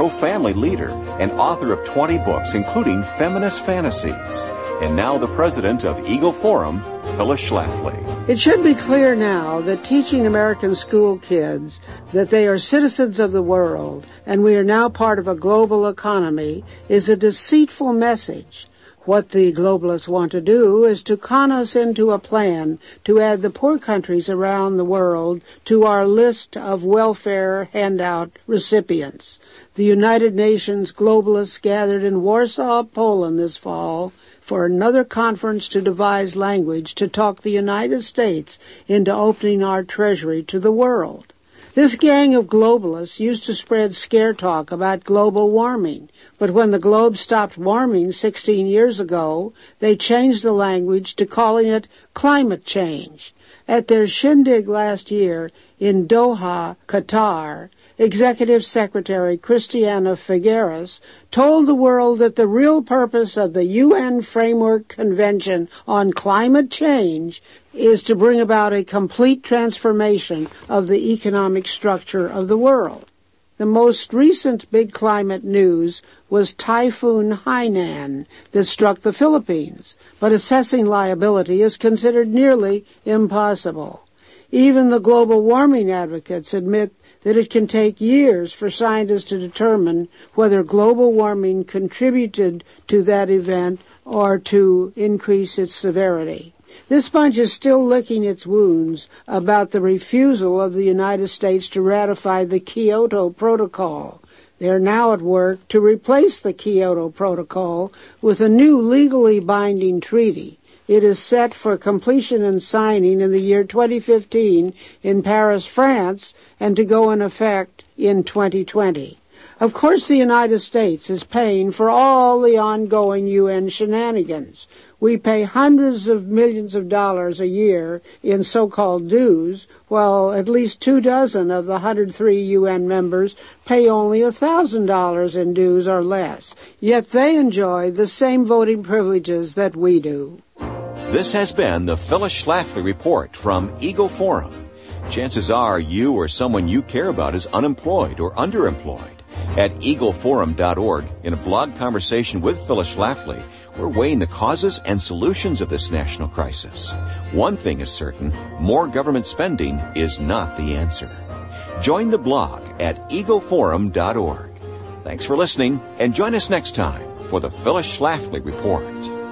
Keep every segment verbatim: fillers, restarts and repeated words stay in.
pro-family leader and author of twenty books, including Feminist Fantasies. And now the president of Eagle Forum, Phyllis Schlafly. It should be clear now that teaching American school kids that they are citizens of the world and we are now part of a global economy is a deceitful message. What the globalists want to do is to con us into a plan to add the poor countries around the world to our list of welfare handout recipients. The United Nations globalists gathered in Warsaw, Poland this fall for another conference to devise language to talk the United States into opening our treasury to the world. This gang of globalists used to spread scare talk about global warming, but when the globe stopped warming sixteen years ago, they changed the language to calling it climate change. At their shindig last year in Doha, Qatar, Executive Secretary Christiana Figueres told the world that the real purpose of the U N Framework Convention on Climate Change is to bring about a complete transformation of the economic structure of the world. The most recent big climate news was Typhoon Haiyan that struck the Philippines, but assessing liability is considered nearly impossible. Even the global warming advocates admit that it can take years for scientists to determine whether global warming contributed to that event or to increase its severity. This bunch is still licking its wounds about the refusal of the United States to ratify the Kyoto Protocol. They are now at work to replace the Kyoto Protocol with a new legally binding treaty. It is set for completion and signing in the year twenty fifteen in Paris, France, and to go in effect in twenty twenty. Of course, the United States is paying for all the ongoing U N shenanigans. We pay hundreds of millions of dollars a year in so-called dues, while at least two dozen of the one hundred three U N members pay only one thousand dollars in dues or less. Yet they enjoy the same voting privileges that we do. This has been the Phyllis Schlafly Report from Eagle Forum. Chances are you or someone you care about is unemployed or underemployed. At eagle forum dot org, in a blog conversation with Phyllis Schlafly, we're weighing the causes and solutions of this national crisis. One thing is certain, more government spending is not the answer. Join the blog at eagle forum dot org. Thanks for listening, and join us next time for the Phyllis Schlafly Report.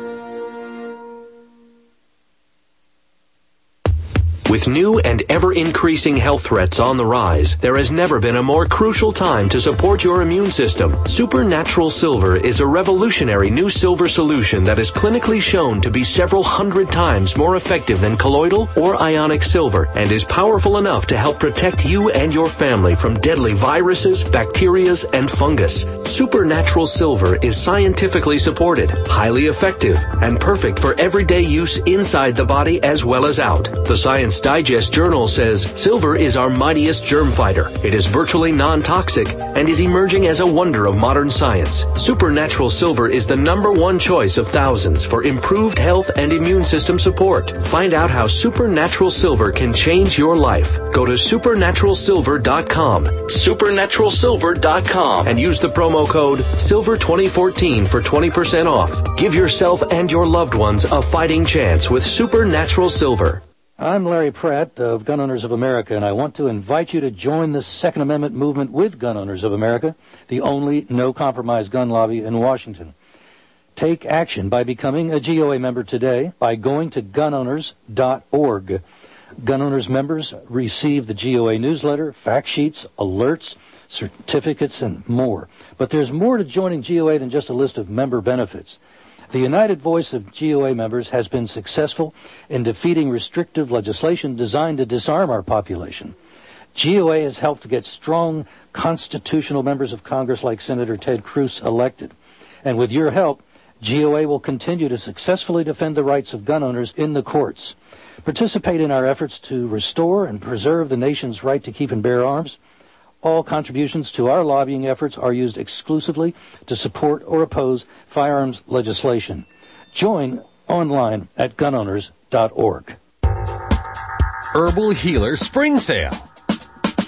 With new and ever-increasing health threats on the rise, there has never been a more crucial time to support your immune system. Supernatural Silver is a revolutionary new silver solution that is clinically shown to be several hundred times more effective than colloidal or ionic silver and is powerful enough to help protect you and your family from deadly viruses, bacteria, and fungus. Supernatural Silver is scientifically supported, highly effective, and perfect for everyday use inside the body as well as out. The Science Digest Journal says silver is our mightiest germ fighter. It is virtually non-toxic and is emerging as a wonder of modern science. Supernatural Silver is the number one choice of thousands for improved health and immune system support. Find out how Supernatural Silver can change your life. Go to supernatural silver dot com, supernatural silver dot com, and use the promo code silver twenty fourteen for twenty percent off. Give yourself and your loved ones a fighting chance with Supernatural Silver. I'm Larry Pratt of Gun Owners of America, and I want to invite you to join the Second Amendment movement with Gun Owners of America, the only no-compromise gun lobby in Washington. Take action by becoming a G O A member today by going to gun owners dot org. Gun Owners members receive the G O A newsletter, fact sheets, alerts, certificates, and more. But there's more to joining G O A than just a list of member benefits. The united voice of G O A members has been successful in defeating restrictive legislation designed to disarm our population. G O A has helped to get strong constitutional members of Congress like Senator Ted Cruz elected. And with your help, G O A will continue to successfully defend the rights of gun owners in the courts. Participate in our efforts to restore and preserve the nation's right to keep and bear arms. All contributions to our lobbying efforts are used exclusively to support or oppose firearms legislation. Join online at gun owners dot org. Herbal Healer Spring Sale.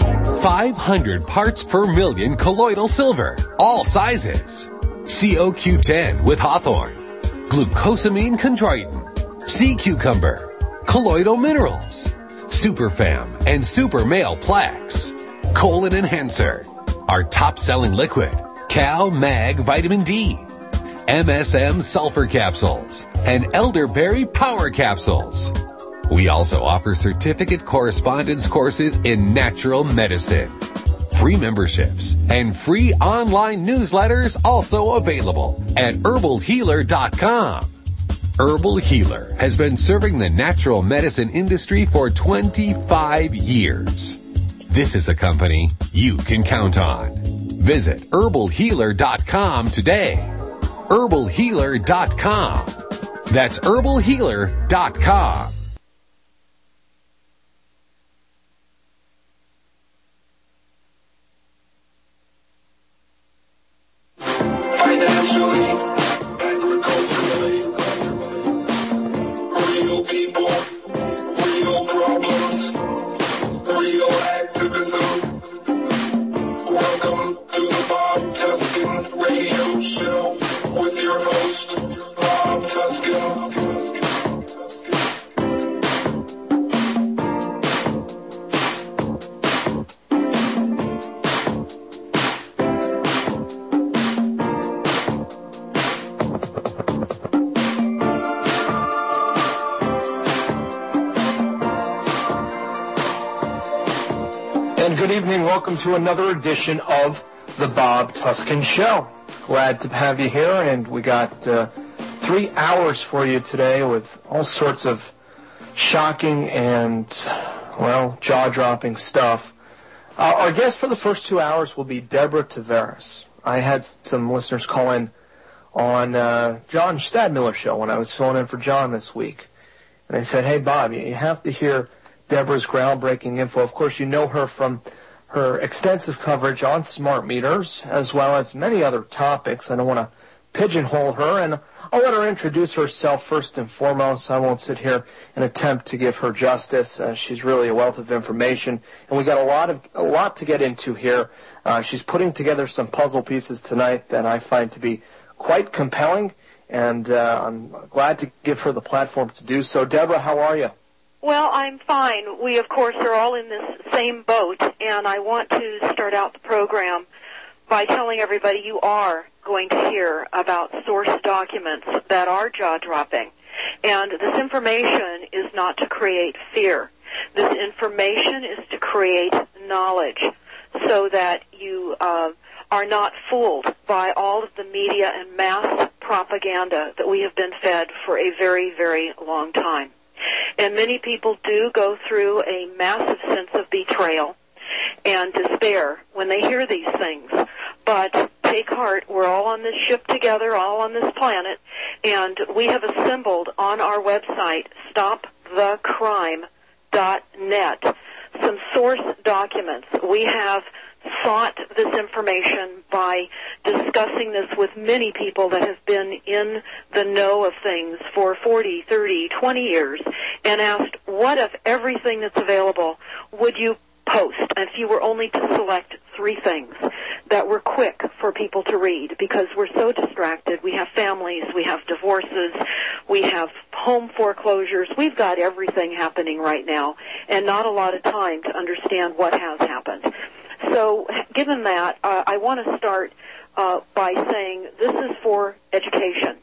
five hundred parts per million colloidal silver, all sizes. C O Q ten with Hawthorne, glucosamine chondroitin, sea cucumber, colloidal minerals, Superfam and Super Male Plaques, Colon Enhancer, our top-selling liquid, Cal Mag Vitamin D, M S M Sulfur Capsules, and Elderberry Power Capsules. We also offer certificate correspondence courses in natural medicine. Free memberships and free online newsletters also available at herbal healer dot com. Herbal Healer has been serving the natural medicine industry for twenty-five years. This is a company you can count on. Visit herbal healer dot com today. herbal healer dot com. That's herbal healer dot com. Financially, agriculturally, real people, real problems, real activism. Welcome to the Bob Tuskin Radio Show with your host, Bob Tuskin. Good evening. Welcome to another edition of the Bob Tuskin Show. Glad to have you here, and we got uh, three hours for you today with all sorts of shocking and, well, jaw-dropping stuff. Uh, our guest for the first two hours will be Deborah Tavares. I had some listeners call in on uh, John Stadmiller's show when I was filling in for John this week, and they said, hey, Bob, you have to hear Deborah's groundbreaking info. Of course, you know her from her extensive coverage on smart meters, as well as many other topics. I don't want to pigeonhole her, and I'll let her introduce herself first and foremost. I won't sit here and attempt to give her justice. Uh, she's really a wealth of information, and we got a lot of a lot to get into here. Uh, she's putting together some puzzle pieces tonight that I find to be quite compelling, and uh, I'm glad to give her the platform to do so. Deborah, how are you? Well, I'm fine. We, of course, are all in this same boat, and I want to start out the program by telling everybody you are going to hear about source documents that are jaw-dropping. And this information is not to create fear. This information is to create knowledge so that you uh, are not fooled by all of the media and mass propaganda that we have been fed for a very, very long time. And many people do go through a massive sense of betrayal and despair when they hear these things. But take heart, we're all on this ship together, all on this planet, and we have assembled on our website, stop the crime dot net, some source documents. We have sought this information by discussing this with many people that have been in the know of things for forty, thirty, twenty years, and asked, what of everything that's available would you post if you were only to select three things that were quick for people to read? Because we're so distracted. We have families, we have divorces, we have home foreclosures. We've got everything happening right now, and not a lot of time to understand what has happened. So given that, uh, I want to start uh, by saying this is for education.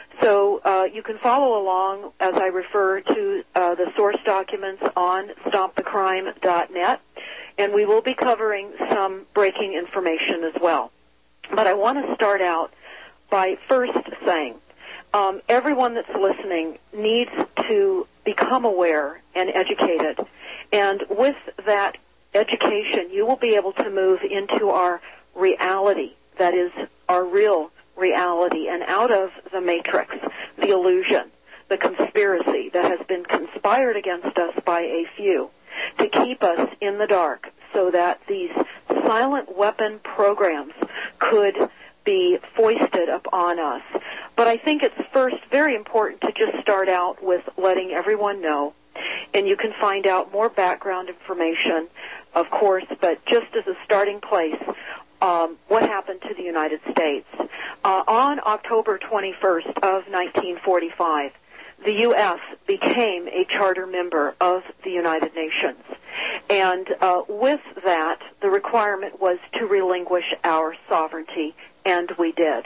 So uh, you can follow along as I refer to uh, the source documents on stop the crime dot net, and we will be covering some breaking information as well. But I want to start out by first saying um, everyone that's listening needs to become aware and educated, and with that education, you will be able to move into our reality, that is, our real reality, and out of the matrix, the illusion, the conspiracy that has been conspired against us by a few to keep us in the dark so that these silent weapon programs could be foisted upon us. But I think it's first very important to just start out with letting everyone know, and you can find out more background information of course, but just as a starting place, um, what happened to the United States. Uh, on October twenty-first of nineteen forty-five, the U S became a charter member of the United Nations. And uh, with that, the requirement was to relinquish our sovereignty, and we did.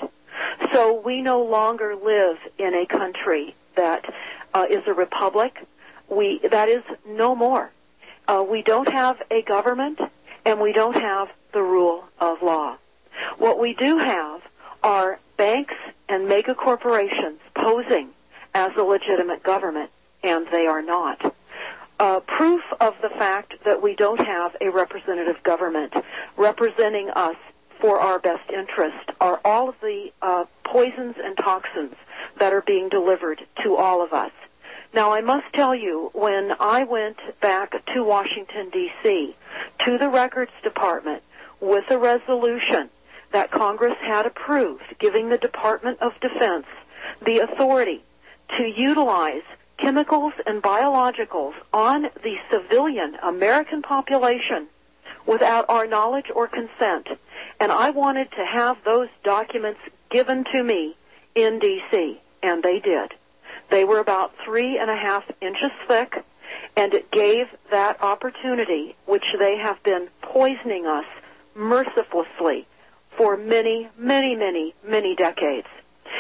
So we no longer live in a country that uh, is a republic. We that is no more. Uh, we don't have a government, and we don't have the rule of law. What we do have are banks and mega corporations posing as a legitimate government, and they are not. Uh, proof of the fact that we don't have a representative government representing us for our best interest are all of the uh, poisons and toxins that are being delivered to all of us. Now, I must tell you, when I went back to Washington, D C, to the Records Department with a resolution that Congress had approved giving the Department of Defense the authority to utilize chemicals and biologicals on the civilian American population without our knowledge or consent, and I wanted to have those documents given to me in D C, and they did. They were about three and a half inches thick, and it gave that opportunity, which they have been poisoning us mercilessly for many, many, many, many decades.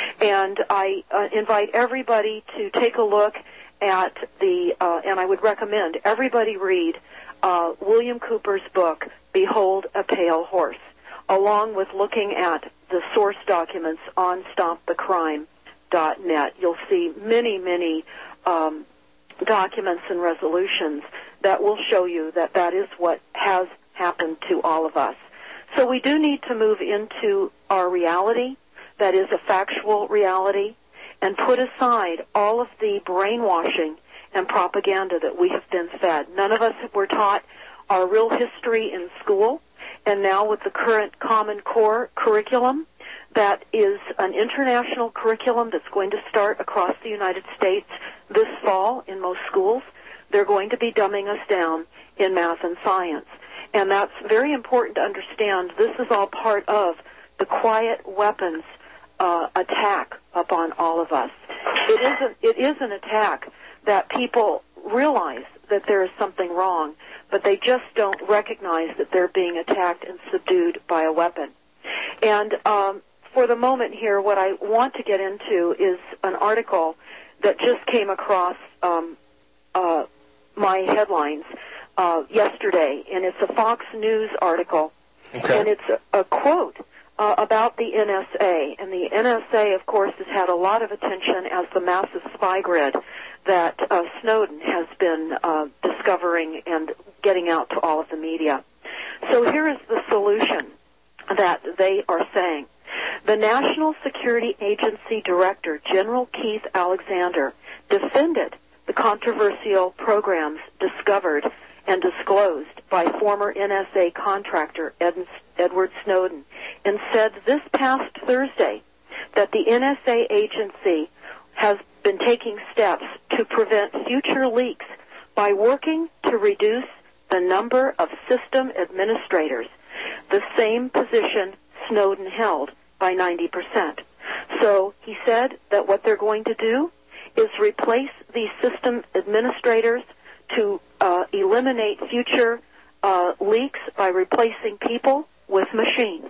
And I uh, invite everybody to take a look at the, uh, and I would recommend everybody read uh, William Cooper's book, Behold a Pale Horse, along with looking at the source documents on Stop the Crime dot net. You'll see many, many um, documents and resolutions that will show you that that is what has happened to all of us. So we do need to move into our reality, that is a factual reality, and put aside all of the brainwashing and propaganda that we have been fed. None of us were taught our real history in school, and now with the current Common Core curriculum, that is an international curriculum that's going to start across the United States this fall in most schools. They're going to be dumbing us down in math and science. And that's very important to understand. This is all part of the quiet weapons uh, attack upon all of us. It is, a, it is an attack that people realize that there is something wrong, but they just don't recognize that they're being attacked and subdued by a weapon. And um, for the moment here, what I want to get into is an article that just came across um, uh, my headlines uh, yesterday, and it's a Fox News article, okay. And it's a, a quote uh, about the N S A. And the N S A, of course, has had a lot of attention as the massive spy grid that uh, Snowden has been uh, discovering and getting out to all of the media. So here is the solution that they are saying. The National Security Agency Director, General Keith Alexander, defended the controversial programs discovered and disclosed by former N S A contractor Ed- Edward Snowden, and said this past Thursday that the N S A agency has been taking steps to prevent future leaks by working to reduce the number of system administrators, the same position Snowden held, by ninety percent. So he said that what they're going to do is replace these system administrators to uh, eliminate future uh, leaks by replacing people with machines.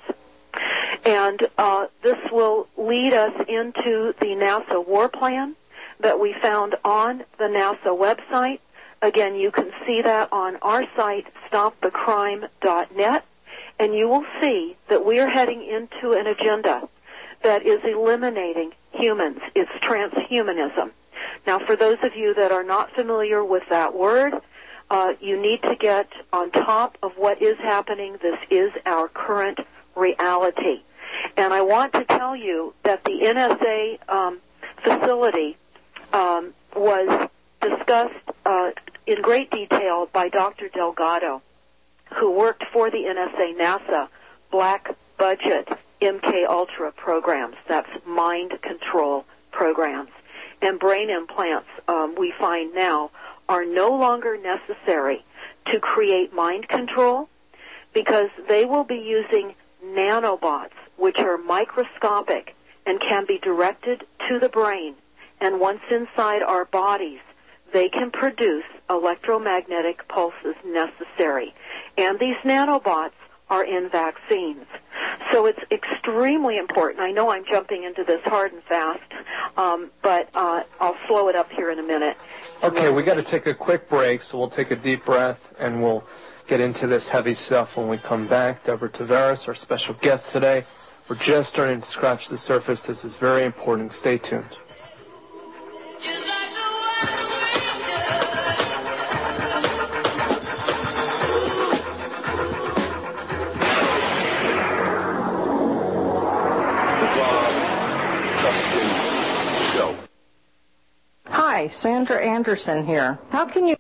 And uh, this will lead us into the NASA war plan that we found on the NASA website. Again, you can see that on our site, Stop the Crime dot net. And you will see that we are heading into an agenda that is eliminating humans. It's transhumanism. Now, for those of you that are not familiar with that word, uh, you need to get on top of what is happening. This is our current reality. And I want to tell you that the N S A um, facility um, was discussed uh, in great detail by Doctor Delgado, who worked for the N S A NASA black budget M K Ultra programs. That's mind control programs. And brain implants, um, we find now, are no longer necessary to create mind control, because they will be using nanobots, which are microscopic and can be directed to the brain. And once inside our bodies, they can produce electromagnetic pulses necessary. And these nanobots are in vaccines. So it's extremely important. I know I'm jumping into this hard and fast, um, but uh, I'll slow it up here in a minute. Okay, we got to take a quick break, so we'll take a deep breath, and we'll get into this heavy stuff when we come back. Deborah Tavares, our special guest today. We're just starting to scratch the surface. This is very important. Stay tuned. Hi, Sandra Anderson here. How can you...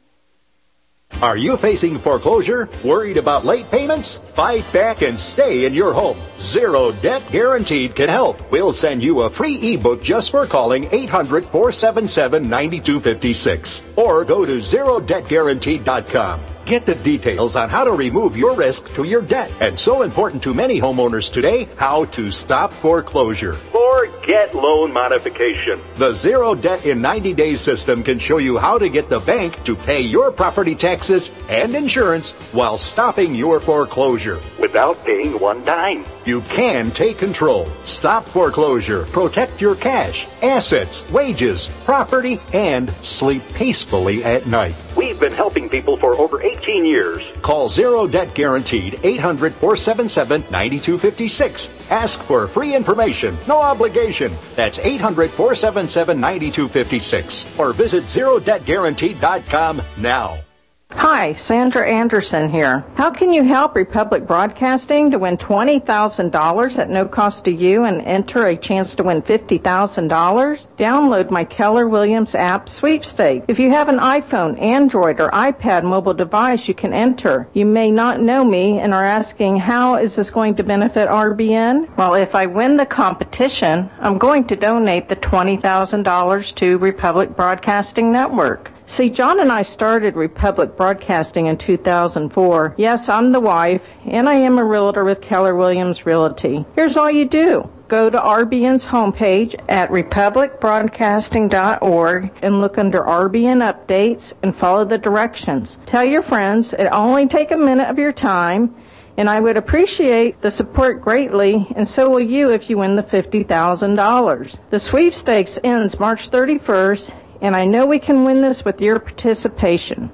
Are you facing foreclosure? Worried about late payments? Fight back and stay in your home. Zero Debt Guaranteed can help. We'll send you a free ebook just for calling eight hundred, four seven seven, nine two five six or go to zero debt guaranteed dot com. Get the details on how to remove your risk to your debt. And so important to many homeowners today, how to stop foreclosure. Or get loan modification. The Zero Debt in ninety days system can show you how to get the bank to pay your property taxes and insurance while stopping your foreclosure. Without paying one dime. You can take control, stop foreclosure, protect your cash, assets, wages, property, and sleep peacefully at night. We've been helping people for over eighteen years. Call Zero Debt Guaranteed, eight hundred, four seven seven, nine two five six. Ask for free information, no obligation. That's eight hundred, four seven seven, nine two five six. Or visit zero debt guaranteed dot com now. Hi, Sandra Anderson here. How can you help Republic Broadcasting to win twenty thousand dollars at no cost to you and enter a chance to win fifty thousand dollars? Download my Keller Williams app sweepstakes. If you have an iPhone, Android, or iPad mobile device, you can enter. You may not know me and are asking, how is this going to benefit R B N? Well, if I win the competition, I'm going to donate the twenty thousand dollars to Republic Broadcasting Network. See, John and I started Republic Broadcasting in two thousand four. Yes, I'm the wife, and I am a realtor with Keller Williams Realty. Here's all you do. Go to R B N's homepage at republic broadcasting dot org and look under R B N Updates and follow the directions. Tell your friends it only take a minute of your time, and I would appreciate the support greatly, and so will you if you win the fifty thousand dollars. The sweepstakes ends March thirty-first, and I know we can win this with your participation.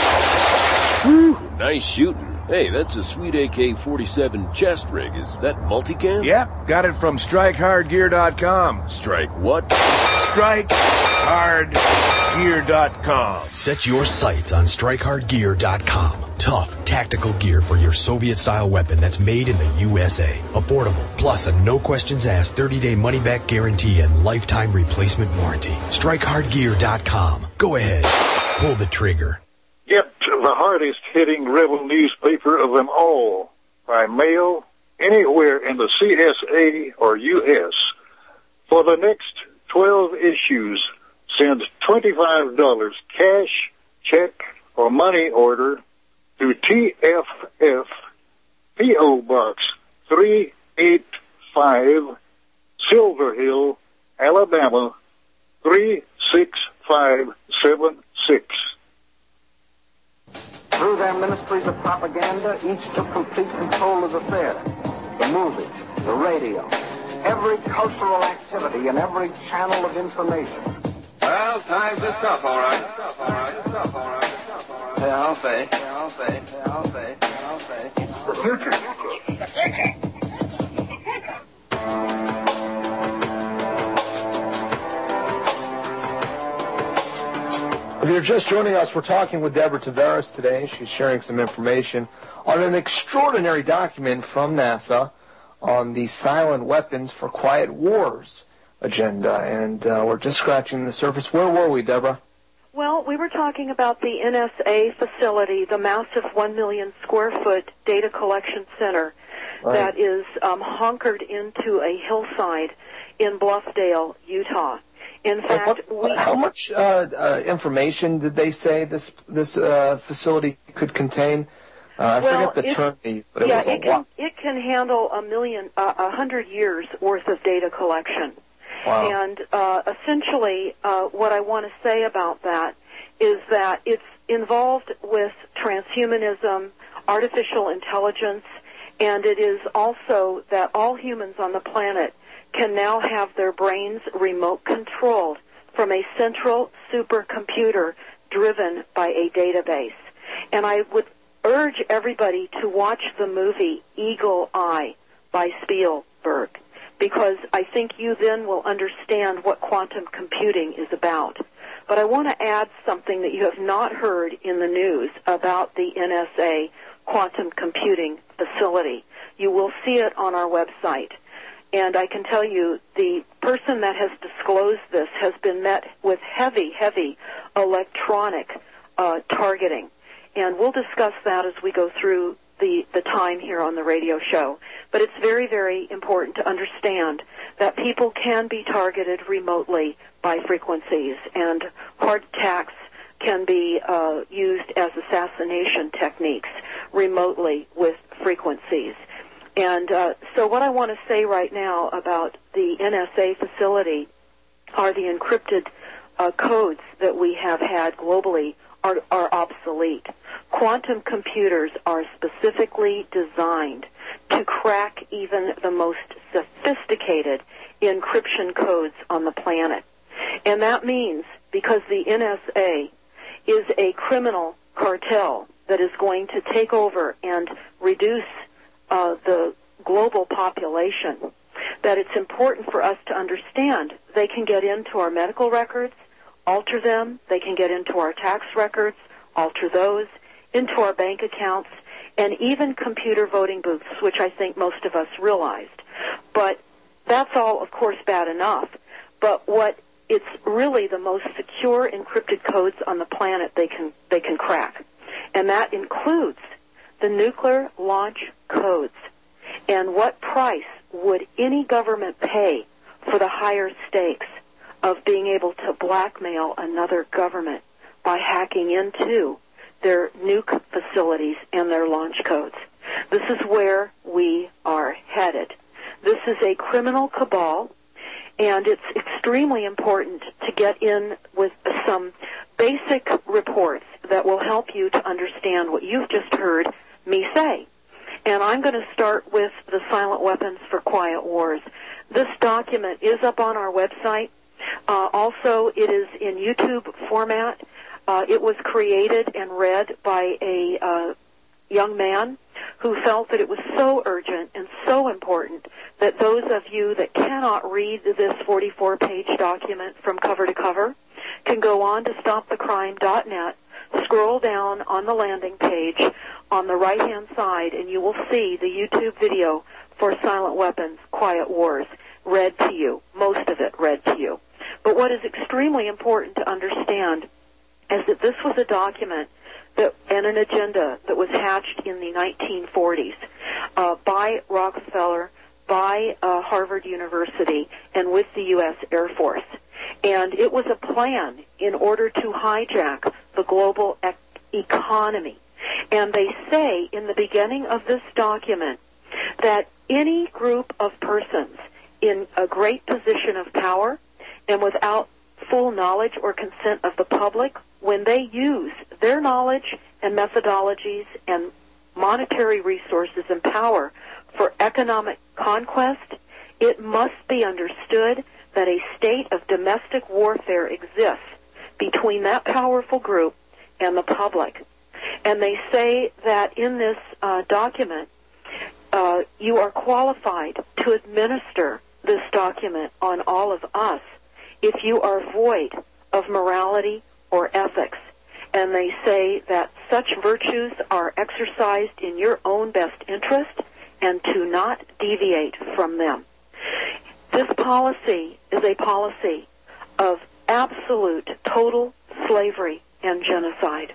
Woo, nice shooting. Hey, that's a sweet A K forty-seven chest rig. Is that multicam? Yep, got it from strike hard gear dot com. Strike what? strike hard gear dot com. Set your sights on strike hard gear dot com. Tough, tactical gear for your Soviet-style weapon that's made in the U S A. Affordable, plus a no-questions-asked thirty-day money-back guarantee and lifetime replacement warranty. strike hard gear dot com. Go ahead. Pull the trigger. Get the hardest-hitting rebel newspaper of them all by mail anywhere in the C S A or U S. For the next twelve issues, send twenty-five dollars cash, check, or money order to T F F, P O Box three eight five, Silver Hill, Alabama three six five seven six. Through their ministries of propaganda, each took complete control of the theater, the movies, the radio, every cultural activity and every channel of information. Well, times are tough, all right. Tough, all right. Tough, all right. Tough, all right. Yeah, I'll say. Yeah, I'll say. Yeah, I'll say. Yeah, I'll say. It's the future. The future. If you're just joining us, we're talking with Deborah Tavares today. She's sharing some information on an extraordinary document from NASA on the Silent Weapons for Quiet Wars agenda, and uh, we're just scratching the surface. Where were we, Deborah? Well, we were talking about the N S A facility, the massive one million square foot data collection center right. that is um, hunkered into a hillside in Bluffdale, Utah. In fact, what, we... How much uh, uh, information did they say this this uh, facility could contain? Uh, I well, forget the it, term, but it yeah, was a it can, lot. it can handle a million, uh, a hundred years worth of data collection. Wow. And uh, essentially, uh, what I want to say about that is that it's involved with transhumanism, artificial intelligence, and it is also that all humans on the planet can now have their brains remote controlled from a central supercomputer driven by a database. And I would urge everybody to watch the movie Eagle Eye by Spielberg, because I think you then will understand what quantum computing is about. But I want to add something that you have not heard in the news about the N S A quantum computing facility. You will see it on our website. And I can tell you the person that has disclosed this has been met with heavy, heavy electronic uh, targeting. And we'll discuss that as we go through the, the time here on the radio show. But it's very, very important to understand that people can be targeted remotely by frequencies, and heart attacks can be uh, used as assassination techniques remotely with frequencies. And uh, so what I want to say right now about the N S A facility are the encrypted uh, codes that we have had globally are, are obsolete. Quantum computers are specifically designed to crack even the most sophisticated encryption codes on the planet. And that means, because the N S A is a criminal cartel that is going to take over and reduce uh, the global population, that it's important for us to understand they can get into our medical records, alter them, they can get into our tax records, alter those, into our bank accounts, and even computer voting booths, which I think most of us realized. But that's all, of course, bad enough. But what it's really the most secure encrypted codes on the planet they can they can crack. And that includes the nuclear launch codes. And what price would any government pay for the higher stakes of being able to blackmail another government by hacking into their nuke facilities and their launch codes? This is where we are headed. This is a criminal cabal, and it's extremely important to get in with some basic reports that will help you to understand what you've just heard me say. And I'm going to start with the Silent Weapons for Quiet Wars. This document is up on our website. Uh, also, it is in YouTube format. Uh, it was created and read by a uh, young man who felt that it was so urgent and so important that those of you that cannot read this forty-four page document from cover to cover can go on to stop the crime dot net, scroll down on the landing page on the right-hand side, and you will see the YouTube video for Silent Weapons, Quiet Wars, read to you, most of it read to you. But what is extremely important to understand is that this was a document that, and an agenda that was hatched in the nineteen forties uh, by Rockefeller, by uh, Harvard University, and with the U S Air Force. And it was a plan in order to hijack the global ec- economy. And they say in the beginning of this document that any group of persons in a great position of power and without full knowledge or consent of the public, when they use their knowledge and methodologies and monetary resources and power for economic conquest, it must be understood that a state of domestic warfare exists between that powerful group and the public. And they say that in this uh, document, uh, you are qualified to administer this document on all of us if you are void of morality or ethics. And they say that such virtues are exercised in your own best interest and to not deviate from them. This policy is a policy of absolute, total slavery and genocide.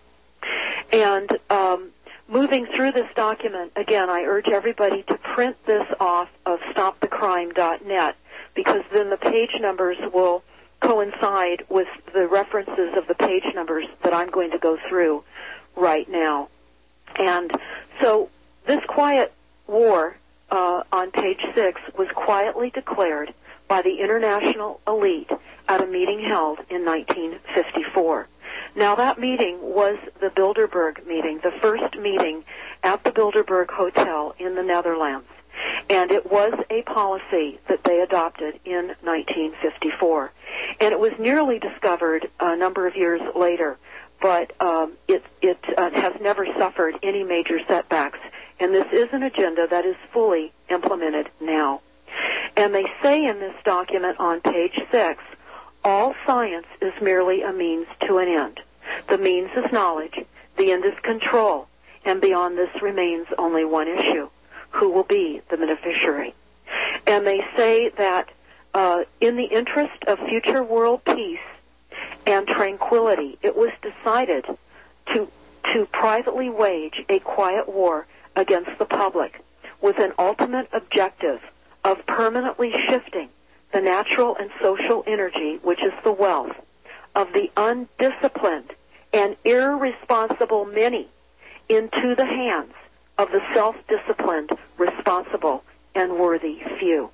And um, moving through this document, again, I urge everybody to print this off of stop the crime dot net, because then the page numbers will coincide with the references of the page numbers that I'm going to go through right now. And so this quiet war uh, on page six was quietly declared by the international elite at a meeting held in nineteen fifty-four. Now, that meeting was the Bilderberg meeting, the first meeting at the Bilderberg Hotel in the Netherlands. And it was a policy that they adopted in nineteen fifty-four. And it was nearly discovered a number of years later, but um, it, it uh, has never suffered any major setbacks. And this is an agenda that is fully implemented now. And they say in this document on page six, all science is merely a means to an end. The means is knowledge, the end is control, and beyond this remains only one issue: who will be the beneficiary? And they say that uh, in the interest of future world peace and tranquility, it was decided to to privately wage a quiet war against the public with an ultimate objective of permanently shifting the natural and social energy, which is the wealth, of the undisciplined and irresponsible many into the hands of the self-disciplined, responsible, and worthy few.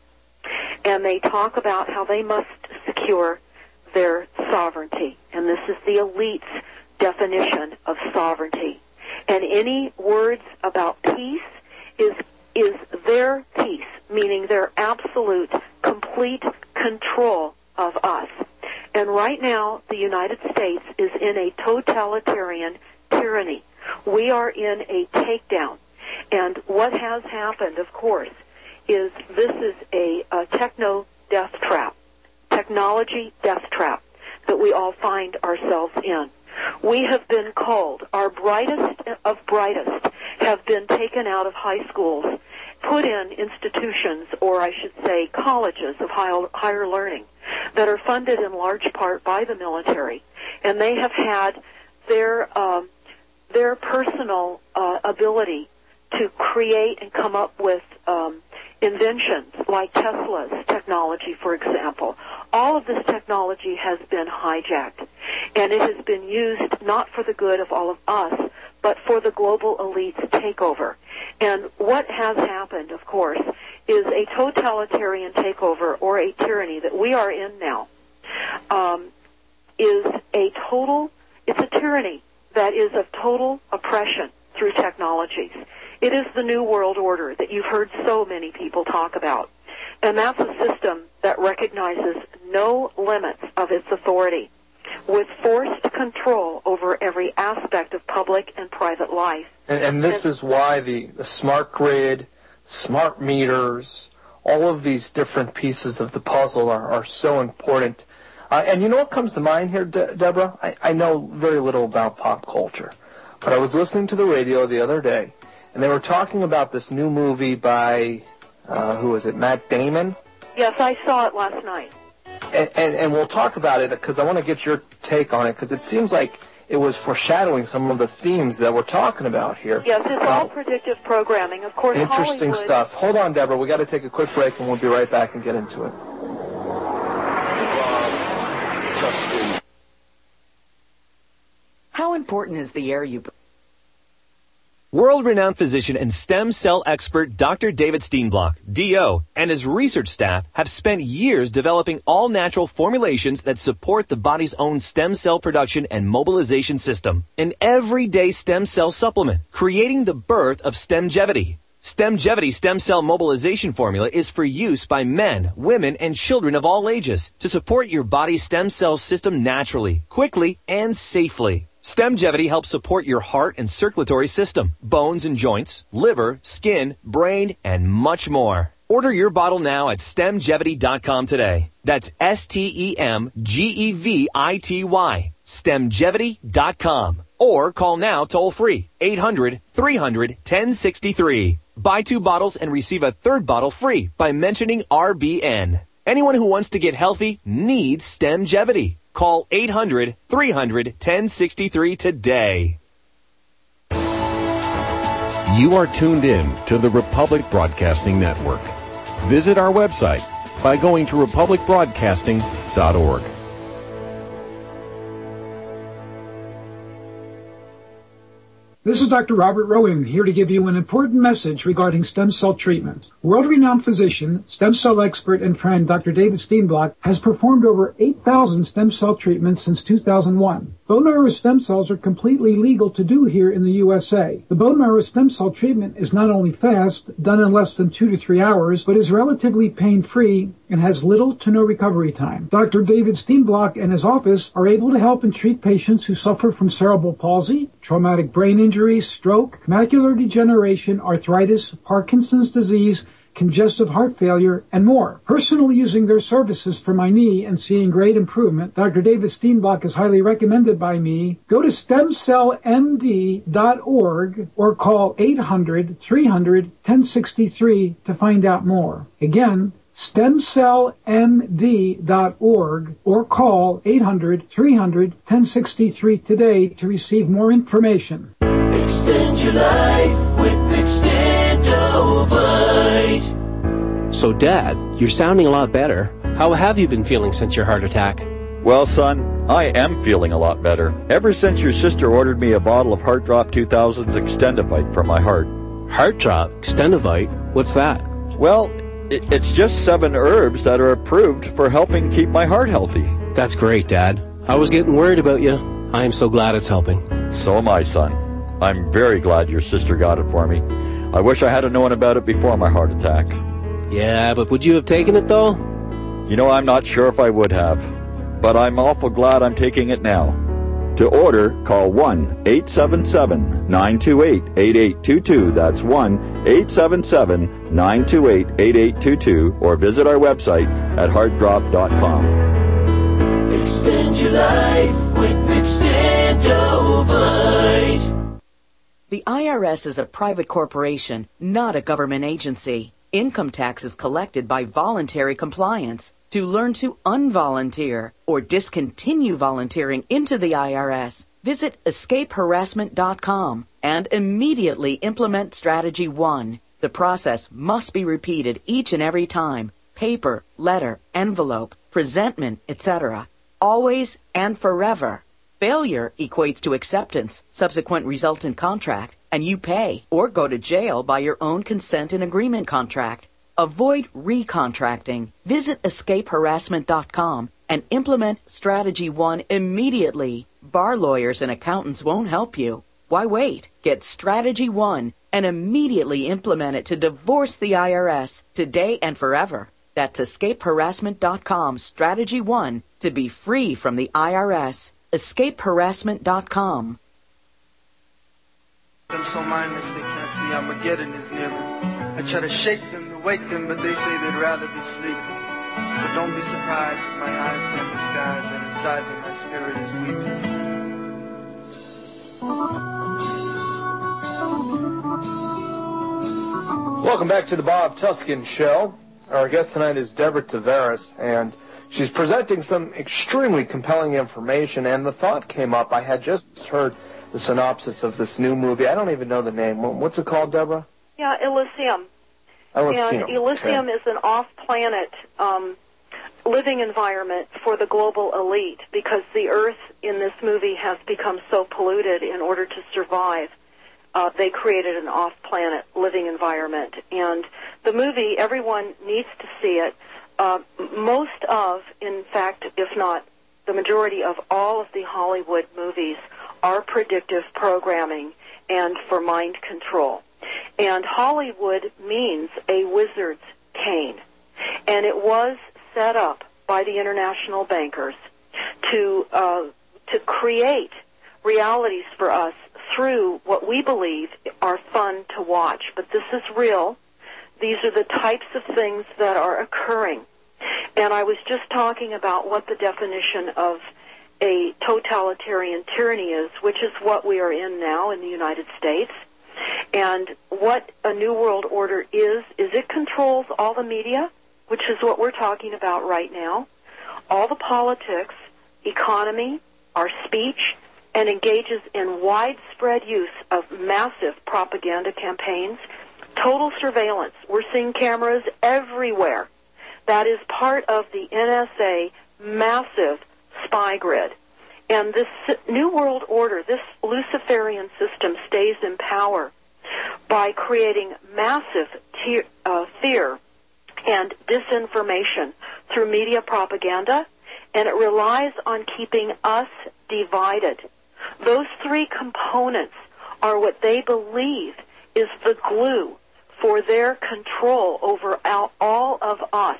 And they talk about how they must secure their sovereignty. And this is the elite's definition of sovereignty. And any words about peace is is their peace, meaning their absolute, complete control of us. And right now, the United States is in a totalitarian tyranny. We are in a takedown. And what has happened, of course, is this is a, a techno death trap, technology death trap that we all find ourselves in. We have been culled. Our brightest of brightest have been taken out of high schools, put in institutions, or I should say colleges of high, higher learning, that are funded in large part by the military. And they have had their, um, their personal uh, ability to create and come up with um, inventions like Tesla's technology, for example. All of this technology has been hijacked, and it has been used not for the good of all of us, but for the global elite's takeover. And what has happened, of course, is a totalitarian takeover, or a tyranny that we are in now, um, is a total, it's a tyranny that is of total oppression through technologies. It is the New World Order that you've heard so many people talk about. And that's a system that recognizes no limits of its authority, with forced control over every aspect of public and private life. And, and this and, is why the, the smart grid, smart meters, all of these different pieces of the puzzle are, are so important. Uh, and you know what comes to mind here, De- Deborah? I, I know very little about pop culture, but I was listening to the radio the other day, and they were talking about this new movie by, uh, who is it, Matt Damon? Yes, I saw it last night. And, and, and we'll talk about it because I want to get your take on it, because it seems like it was foreshadowing some of the themes that we're talking about here. Yes, it's uh, all predictive programming. Of course, interesting Hollywood... stuff. Hold on, Deborah. We got to take a quick break, and we'll be right back and get into it. How important is the air you breathe? World-renowned physician and stem cell expert Doctor David Steenblock, D O, and his research staff have spent years developing all-natural formulations that support the body's own stem cell production and mobilization system. An everyday stem cell supplement, creating the birth of Stemgevity. Stemgevity stem cell mobilization formula is for use by men, women, and children of all ages to support your body's stem cell system naturally, quickly, and safely. Stemgevity helps support your heart and circulatory system, bones and joints, liver, skin, brain, and much more. Order your bottle now at stemgevity dot com today. That's S T E M G E V I T Y, stemgevity dot com. Or call now toll free, eight hundred, three hundred, ten sixty-three. Buy two bottles and receive a third bottle free by mentioning R B N. Anyone who wants to get healthy needs Stemgevity. Call eight hundred, three hundred, ten sixty-three today. You are tuned in to the Republic Broadcasting Network. Visit our website by going to republic broadcasting dot org. This is Doctor Robert Rowan here to give you an important message regarding stem cell treatment. World-renowned physician, stem cell expert, and friend Doctor David Steenblock has performed over eight thousand stem cell treatments since two thousand one. Bone marrow stem cells are completely legal to do here in the U S A. The bone marrow stem cell treatment is not only fast, done in less than two to three hours, but is relatively pain-free and has little to no recovery time. Doctor David Steenblock and his office are able to help and treat patients who suffer from cerebral palsy, traumatic brain injury, stroke, macular degeneration, arthritis, Parkinson's disease, congestive heart failure, and more. Personally using their services for my knee and seeing great improvement, Doctor David Steenblock is highly recommended by me. Go to stem cell m d dot org or call eight hundred, three hundred, ten sixty-three to find out more. Again, stem cell m d dot org or call eight hundred, three hundred, ten sixty-three today to receive more information. Extend your life with Extendovite. So, Dad, you're sounding a lot better. How have you been feeling since your heart attack? Well, son, I am feeling a lot better. Ever since your sister ordered me a bottle of Heart Drop two thousand's Extendovite for my heart. Heart Drop? Extendovite? What's that? Well, it, it's just seven herbs that are approved for helping keep my heart healthy. That's great, Dad. I was getting worried about you. I am so glad it's helping. So am I, son. I'm very glad your sister got it for me. I wish I had known about it before my heart attack. Yeah, but would you have taken it, though? You know, I'm not sure if I would have, but I'm awful glad I'm taking it now. To order, call one eight seven seven, nine two eight, eight eight two two. That's one eight seven seven, nine two eight, eight eight two two, or visit our website at heart drop dot com. Extend your life with Extendovite. The I R S is a private corporation, not a government agency. Income tax is collected by voluntary compliance. To learn to unvolunteer or discontinue volunteering into the I R S, visit escape harassment dot com and immediately implement Strategy one. The process must be repeated each and every time. Paper, letter, envelope, presentment, et cetera. Always and forever. Failure equates to acceptance, subsequent resultant contract, and you pay or go to jail by your own consent and agreement contract. Avoid recontracting. Visit escape harassment dot com and implement Strategy one immediately. Bar lawyers and accountants won't help you. Why wait? Get Strategy one and immediately implement it to divorce the I R S today and forever. That's escape harassment dot com, Strategy one, to be free from the I R S. escape harassment dot com. I'm so mindless they can't see Armageddon is near them. I try to shake them to wake them, but they say they'd rather be sleeping. So don't be surprised if my eyes can disguise that inside me my spirit is weeping. Welcome back to the Bob Tuskin Show. Our guest tonight is Deborah Tavares, and she's presenting some extremely compelling information, and the thought came up. I had just heard the synopsis of this new movie. I don't even know the name. What's it called, Deborah? Yeah, Elysium. Elysium. And Elysium okay. is an off-planet um, living environment for the global elite because the Earth in this movie has become so polluted in order to survive. Uh, they created an off-planet living environment. And the movie, everyone needs to see it. Uh, most of, in fact, if not the majority of all of the Hollywood movies are predictive programming and for mind control. And Hollywood means a wizard's cane. And it was set up by the international bankers to uh, to create realities for us through what we believe are fun to watch. But this is real. These are the types of things that are occurring. And I was just talking about what the definition of a totalitarian tyranny is, which is what we are in now in the United States. And what a New World Order is, is it controls all the media, which is what we're talking about right now, all the politics, economy, our speech, and engages in widespread use of massive propaganda campaigns, total surveillance. We're seeing cameras everywhere. That is part of the N S A massive spy grid. And this New World Order, this Luciferian system, stays in power by creating massive te- uh, fear and disinformation through media propaganda, and it relies on keeping us divided. Those three components are what they believe is the glue for their control over all of us.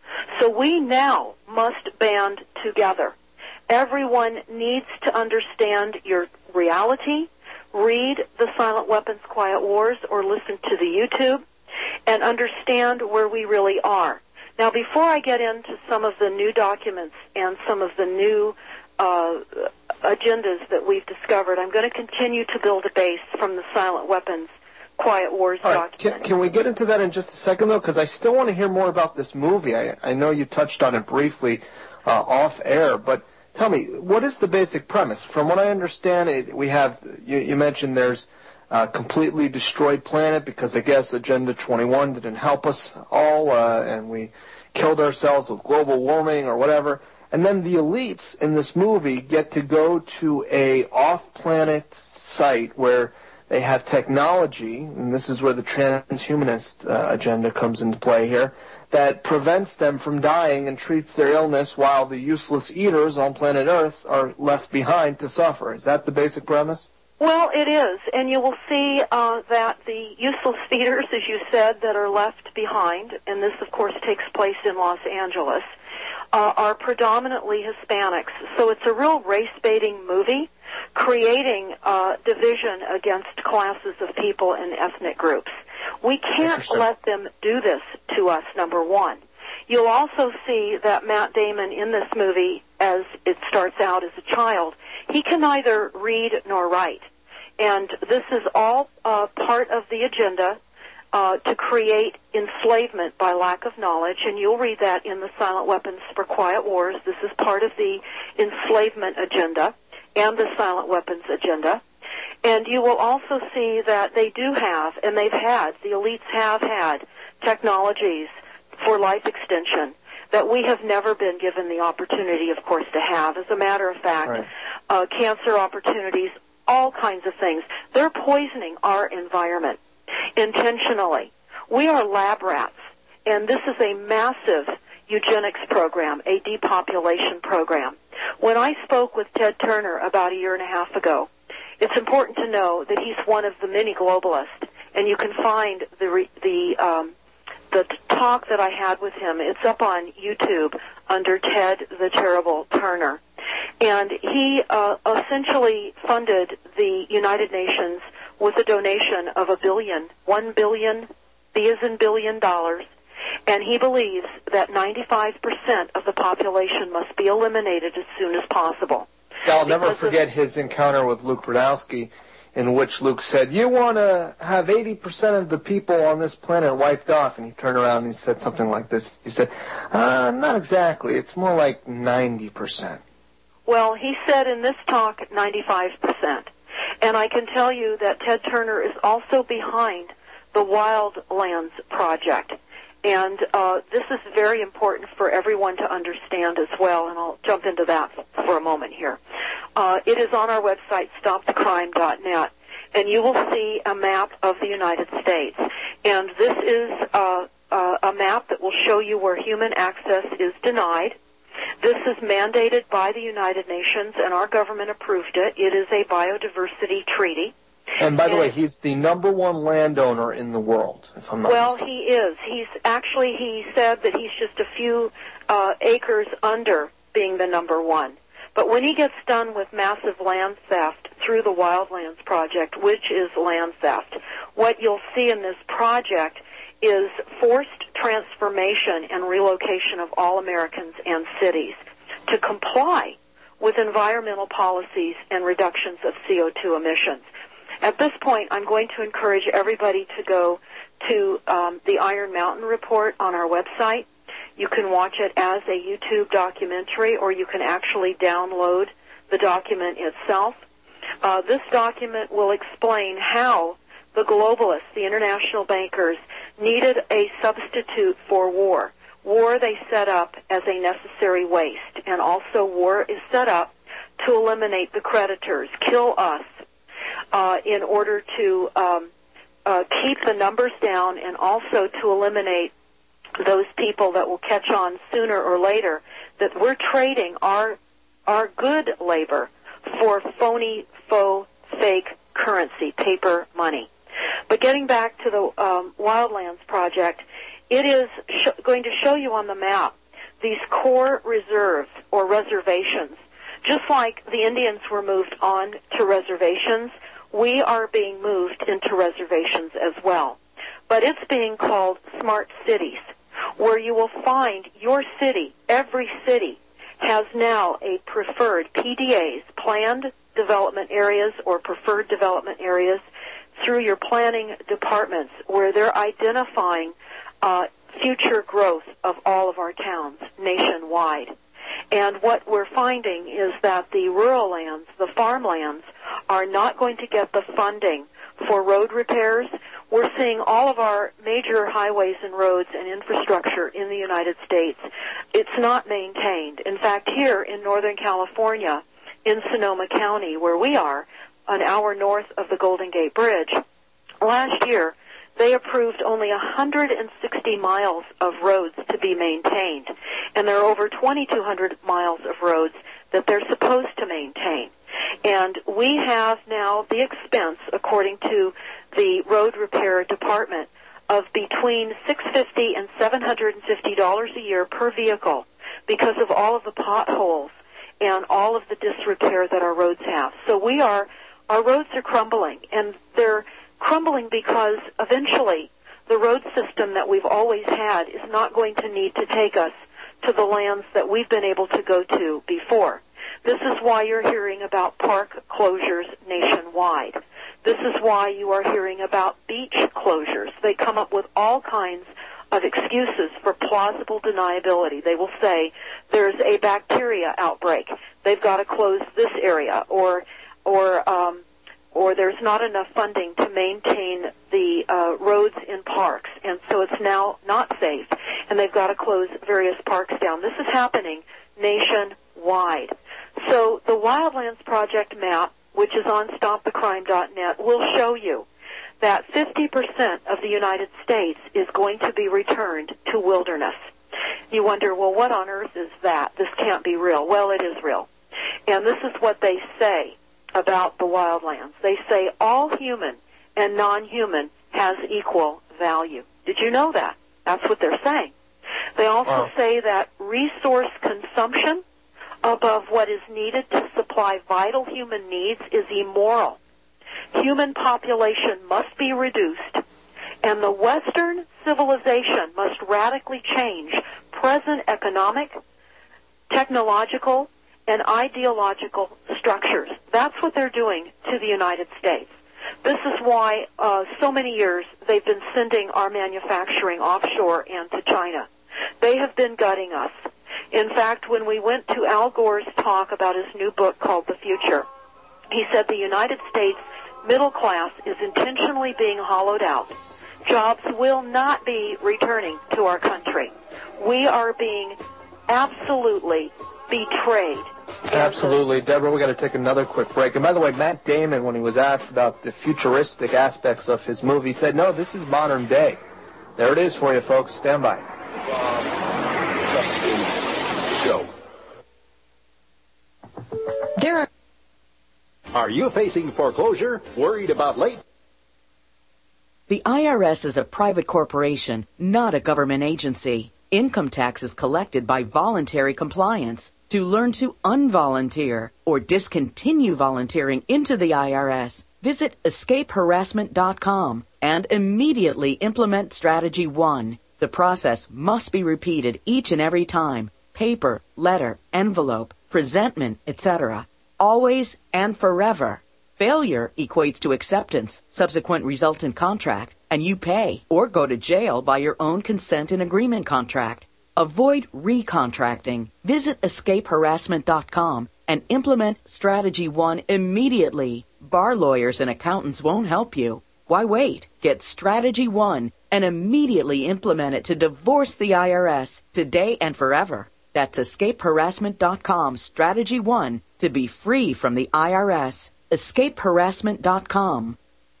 So we now must band together. Everyone needs to understand your reality, read the Silent Weapons Quiet Wars or listen to the YouTube, and understand where we really are. Now, before I get into some of the new documents and some of the new uh, agendas that we've discovered, I'm going to continue to build a base from the Silent Weapons Quiet Wars All right. document. Can, can we get into that in just a second, though? Because I still want to hear more about this movie. I, I know you touched on it briefly uh, off air, but tell me, what is the basic premise? From what I understand, it, we have, you, you mentioned there's a completely destroyed planet because I guess Agenda twenty-one didn't help us all, uh, and we killed ourselves with global warming or whatever. And then the elites in this movie get to go to a off-planet site where they have technology, and this is where the transhumanist uh, agenda comes into play here, that prevents them from dying and treats their illness while the useless eaters on planet Earth are left behind to suffer. Is that the basic premise? Well, it is, and you will see uh, that the useless feeders, as you said, that are left behind, and this, of course, takes place in Los Angeles, uh, are predominantly Hispanics. So it's a real race-baiting movie, creating uh, division against classes of people and ethnic groups. We can't let them do this to us, number one. You'll also see that Matt Damon in this movie, as it starts out as a child, he can neither read nor write. And this is all uh, part of the agenda uh, to create enslavement by lack of knowledge, and you'll read that in the Silent Weapons for Quiet Wars. This is part of the enslavement agenda and the Silent Weapons agenda. And you will also see that they do have, and they've had, the elites have had, technologies for life extension that we have never been given the opportunity, of course, to have. As a matter of fact, right. uh, cancer opportunities, all kinds of things. They're poisoning our environment intentionally. We are lab rats, and this is a massive eugenics program, a depopulation program. When I spoke with Ted Turner about a year and a half ago, it's important to know that he's one of the many globalists, and you can find the re, the um, the talk that I had with him. It's up on YouTube under Ted the Terrible Turner, and he uh, essentially funded the United Nations with a donation of a billion, one billion, B as in billion dollars, and he believes that ninety-five percent of the population must be eliminated as soon as possible. I'll never forget his encounter with Luke Brodowski, in which Luke said, you want to have eighty percent of the people on this planet wiped off, and he turned around and he said something like this. He said, uh, not exactly. It's more like ninety percent. Well, he said in this talk ninety-five percent. And I can tell you that Ted Turner is also behind the Wildlands Project. And uh, this is very important for everyone to understand as well, and I'll jump into that for a moment here. Uh, it is on our website, stop the crime dot net, and you will see a map of the United States. And this is uh, uh, a map that will show you where human access is denied. This is mandated by the United Nations, and our government approved it. It is a biodiversity treaty. And by the and, way, he's the number one landowner in the world, if I'm not well, mistaken. Well, he is. He's actually, he said that he's just a few uh, acres under being the number one. But when he gets done with massive land theft through the Wildlands Project, which is land theft, what you'll see in this project is forced transformation and relocation of all Americans and cities to comply with environmental policies and reductions of C O two emissions. At this point, I'm going to encourage everybody to go to um, the Iron Mountain Report on our website. You can watch it as a YouTube documentary, or you can actually download the document itself. Uh, this document will explain how the globalists, the international bankers, needed a substitute for war. War they set up as a necessary waste, and also war is set up to eliminate the creditors, kill us, uh, in order to um, uh, keep the numbers down and also to eliminate those people that will catch on sooner or later, that we're trading our our good labor for phony, faux, fake currency, paper money. But getting back to the um, Wildlands Project, it is sh- going to show you on the map these core reserves or reservations. Just like the Indians were moved on to reservations, we are being moved into reservations as well. But it's being called smart cities, where you will find your city, every city, has now a preferred P D As, planned development areas or preferred development areas, through your planning departments, where they're identifying uh, future growth of all of our towns nationwide. And what we're finding is that the rural lands, the farmlands, are not going to get the funding for road repairs. We're seeing all of our major highways and roads and infrastructure in the United States. It's not maintained. In fact, here in Northern California, in Sonoma County, where we are, an hour north of the Golden Gate Bridge, last year they approved only one hundred sixty miles of roads to be maintained. And there are over twenty-two hundred miles of roads that they're supposed to maintain. And we have now the expense, according to the road repair department, of between six hundred fifty dollars and seven hundred fifty dollars a year per vehicle because of all of the potholes and all of the disrepair that our roads have. So we are, our roads are crumbling, and they're crumbling because eventually the road system that we've always had is not going to need to take us to the lands that we've been able to go to before. This is why you're hearing about park closures nationwide. This is why you are hearing about beach closures. They come up with all kinds of excuses for plausible deniability. They will say there's a bacteria outbreak. They've got to close this area, or or um, or there's not enough funding to maintain the uh, roads in parks, and so it's now not safe, and they've got to close various parks down. This is happening nationwide. So the Wildlands Project map, which is on stop the crime dot net, will show you that fifty percent of the United States is going to be returned to wilderness. You wonder, well, what on earth is that? This can't be real. Well, it is real. And this is what they say about the wildlands. They say all human and non-human has equal value. Did you know that? That's what they're saying. They also wow. say that resource consumption above what is needed to supply vital human needs is immoral. Human population must be reduced, and the Western civilization must radically change present economic, technological, and ideological structures. That's what they're doing to the United States. This is why uh, so many years they've been sending our manufacturing offshore and to China. They have been gutting us. In fact, when we went to Al Gore's talk about his new book called The Future, he said the United States middle class is intentionally being hollowed out. Jobs will not be returning to our country. We are being absolutely betrayed. Absolutely. Deborah, we got to take another quick break. And by the way, Matt Damon, when he was asked about the futuristic aspects of his movie, said, no, this is modern day. There it is for you, folks. Stand by. Bob Tuskin Show. There are... Are you facing foreclosure? Worried about late? The I R S is a private corporation, not a government agency. Income tax is collected by voluntary compliance. To learn to unvolunteer or discontinue volunteering into the I R S, visit escape harassment dot com and immediately implement Strategy one. The process must be repeated each and every time. Paper, letter, envelope, presentment, et cetera. Always and forever. Failure equates to acceptance, subsequent resultant contract, and you pay or go to jail by your own consent and agreement contract. Avoid recontracting. Visit escape harassment dot com and implement Strategy one immediately. Bar lawyers and accountants won't help you. Why wait? Get Strategy one and immediately implement it to divorce the I R S today and forever. That's escape harassment dot com, Strategy one, To be free from the I R S, escape harassment dot com.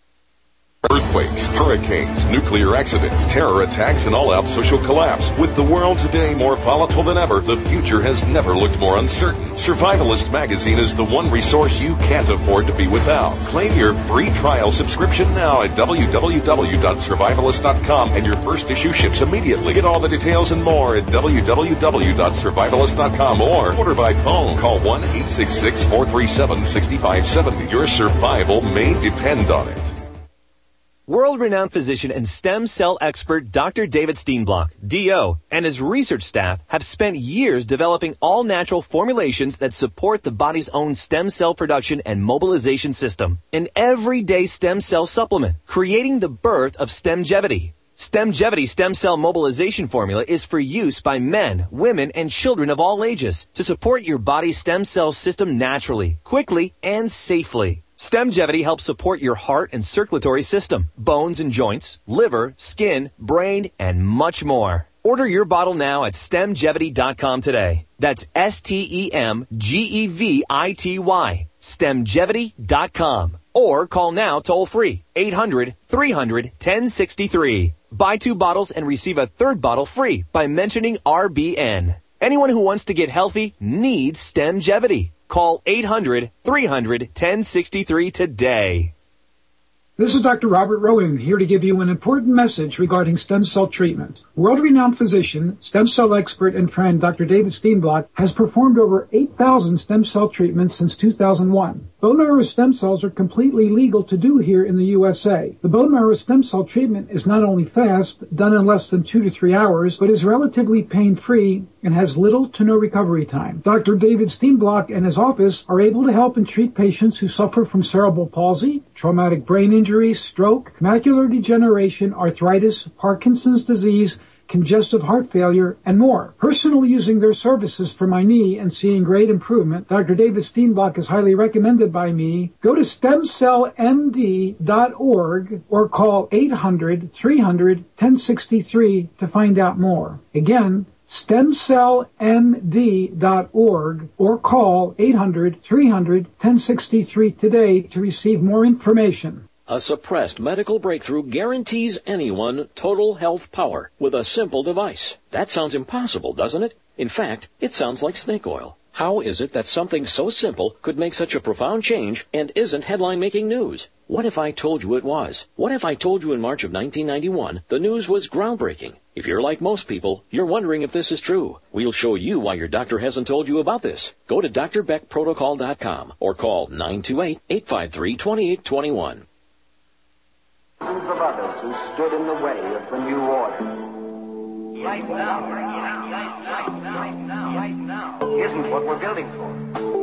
Earthquakes, hurricanes, nuclear accidents, terror attacks, and all-out social collapse. With the world today more volatile than ever, the future has never looked more uncertain. Survivalist Magazine is the one resource you can't afford to be without. Claim your free trial subscription now at w w w dot survivalist dot com, and your first issue ships immediately. Get all the details and more at w w w dot survivalist dot com or order by phone. Call one eight six six, four three seven, six five seven zero. Your survival may depend on it. World-renowned physician and stem cell expert Doctor David Steenblock, D O, and his research staff have spent years developing all-natural formulations that support the body's own stem cell production and mobilization system. An everyday stem cell supplement, creating the birth of Stemgevity. Stemgevity stem cell mobilization formula is for use by men, women, and children of all ages to support your body's stem cell system naturally, quickly, and safely. Stemgevity helps support your heart and circulatory system, bones and joints, liver, skin, brain, and much more. Order your bottle now at stemgevity dot com today. That's S T E M G E V I T Y, stemgevity dot com. Or call now toll-free, eight hundred, three hundred, ten sixty-three. Buy two bottles and receive a third bottle free by mentioning R B N. Anyone who wants to get healthy needs Stemgevity. Call eight hundred, three hundred, ten sixty-three today. This is Doctor Robert Rowan here to give you an important message regarding stem cell treatment. World-renowned physician, stem cell expert, and friend Doctor David Steenblock has performed over eight thousand stem cell treatments since two thousand one. Bone marrow stem cells are completely legal to do here in the U S A. The bone marrow stem cell treatment is not only fast, done in less than two to three hours, but is relatively pain-free and has little to no recovery time. Doctor David Steenblock and his office are able to help and treat patients who suffer from cerebral palsy, traumatic brain injury, stroke, macular degeneration, arthritis, Parkinson's disease, congestive heart failure, and more. Personally using their services for my knee and seeing great improvement, Doctor David Steenblock is highly recommended by me. Go to stem cell m d dot org or call eight hundred, three hundred, ten sixty-three to find out more. Again, stem cell m d dot org or call eight hundred, three hundred, ten sixty-three today to receive more information. A suppressed medical breakthrough guarantees anyone total health power with a simple device. That sounds impossible, doesn't it? In fact, it sounds like snake oil. How is it that something so simple could make such a profound change and isn't headline-making news? What if I told you it was? What if I told you in March of nineteen ninety-one the news was groundbreaking? If you're like most people, you're wondering if this is true. We'll show you why your doctor hasn't told you about this. Go to D R Beck Protocol dot com or call nine two eight, eight five three, two eight two one. Thousands of others who stood in the way of the new order. Right now, right now, right now, right now, Isn't what we're building for.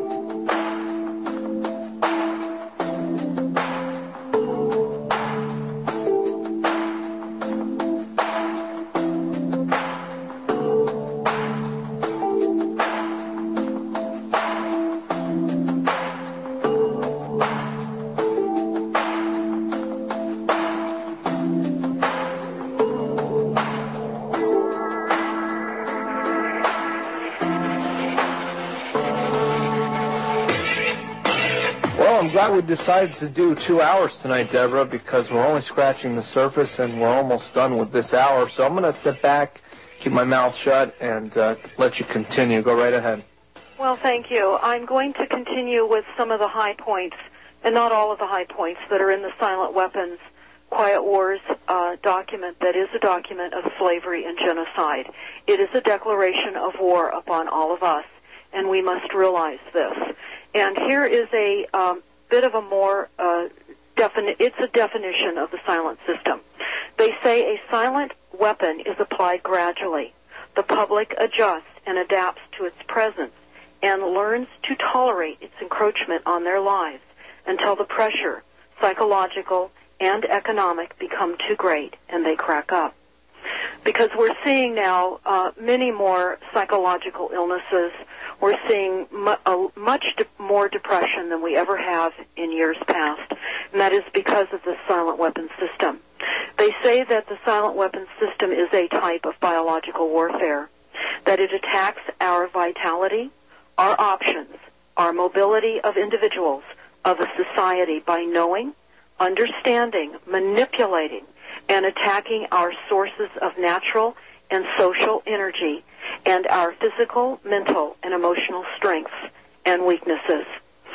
I'm glad we decided to do two hours tonight, Deborah, because we're only scratching the surface and we're almost done with this hour. So I'm going to sit back, keep my mouth shut, and uh, let you continue. Go right ahead. Well, thank you. I'm going to continue with some of the high points, and not all of the high points, that are in the Silent Weapons Quiet Wars uh, document that is a document of slavery and genocide. It is a declaration of war upon all of us, and we must realize this. And here is a um, bit of a more uh, definite, it's a definition of the silent system. They say a silent weapon is applied gradually. The public adjusts and adapts to its presence and learns to tolerate its encroachment on their lives until the pressure, psychological and economic, become too great and they crack up. Because we're seeing now uh, many more psychological illnesses. We're seeing mu- a much de- more depression than we ever have in years past, and that is because of the silent weapons system. They say that the silent weapons system is a type of biological warfare, that it attacks our vitality, our options, our mobility of individuals, of a society, by knowing, understanding, manipulating, and attacking our sources of natural and social energy and our physical, mental, and emotional strengths and weaknesses.